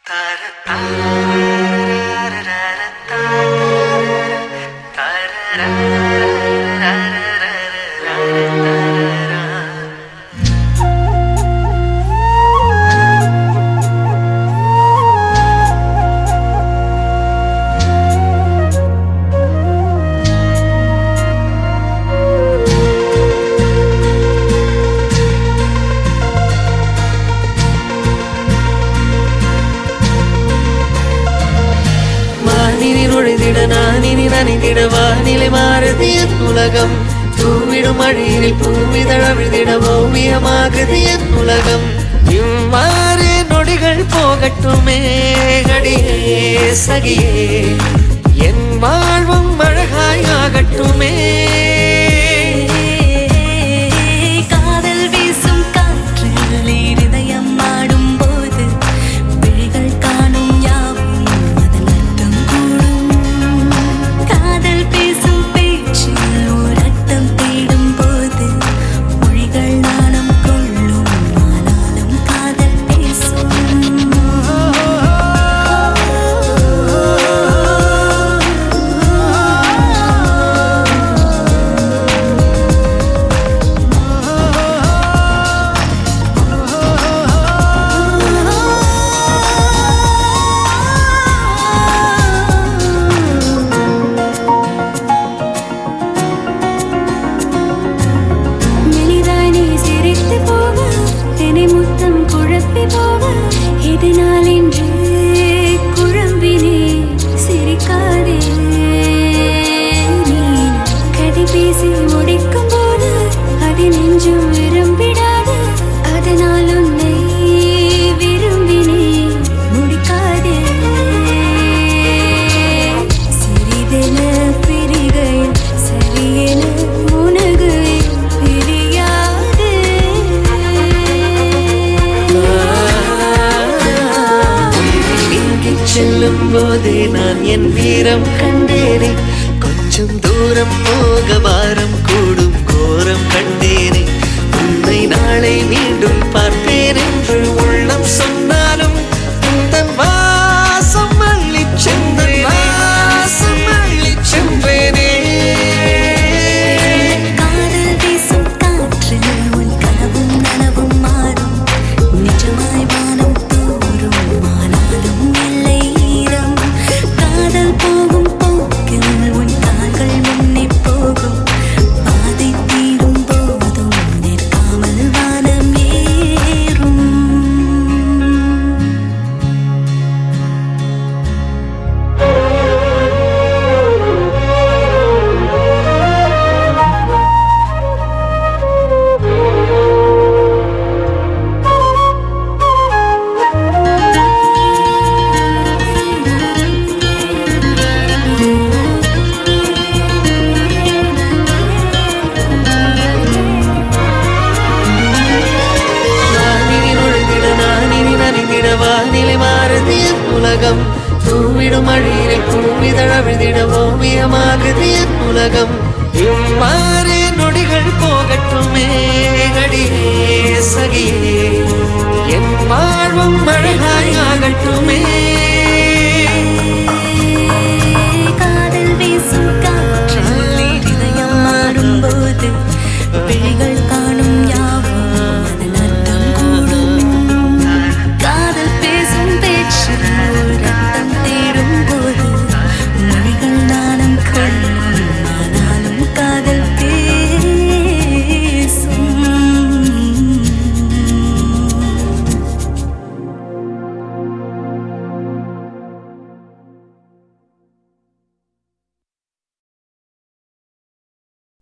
வானிலை மாறுது என் உலகம் தூவிடும் மழையில் பூமிதழ விழுதிட ஓவியமாகுது என் உலகம் இவ்வாறு நொடிகள் போகட்டுமே அடியே சகியே என் வாழ்வும் அழகாய் ஆகட்டுமே காதல் வீசும் காற்றில் இருதயம் ஆடும் போது விழிகள் காணும் யாவும் அதன் அர்த்தம் கூடும் காதல் பேசும் பேச்சில் ஓர் அர்த்தம் தேடும் போது மொழிகள் நாணம் கொள்ளும் ஆனாலும் காதல் பேசும் இதனால் என்று குழம்பினே சிரிக்காதே நீ கதை பேசி முடிக்கும் போது அது நெஞ்சும் விரும்பிடாது அதனால் உன்னை விரும்பினே முடிக்காதே சிறிதென பிரிகையில் சரியென உனகுவே பிரியாது செல்லும் போதே நான் என் வீரம் கண்டேனே கொஞ்சம் தூரம் போக பாரம் கூடும் கோரம் கண்டேனே உன்னை நாளை மீண்டும் பார்ப்பேன் என்று உள்ளம் சொன்னாலும் உந்தன் வாசம் அள்ளி சென்றேன் வாசம் அள்ளி சென்றேனே காதல் வீசும் காற்றில் உன் கனவும் நனவும் மாறும் நிஜமாய் வானம் தோறும் ஆனாலும் இல்லை ஈரம் காதல் போகும் போக்கில் உன் கால்கள் முன்னே போகும் பாதை தீரும் போதும் நிற்காமல் வானம் ஏறும் வானிலை மாறுது என் உலகம் தூவிடும் மழையில் பூமிதழ விழுதிட ஓவியமாகுது என் உலகம் இவ்வாறு நொடிகள் போகட்டுமே அடியே சகியே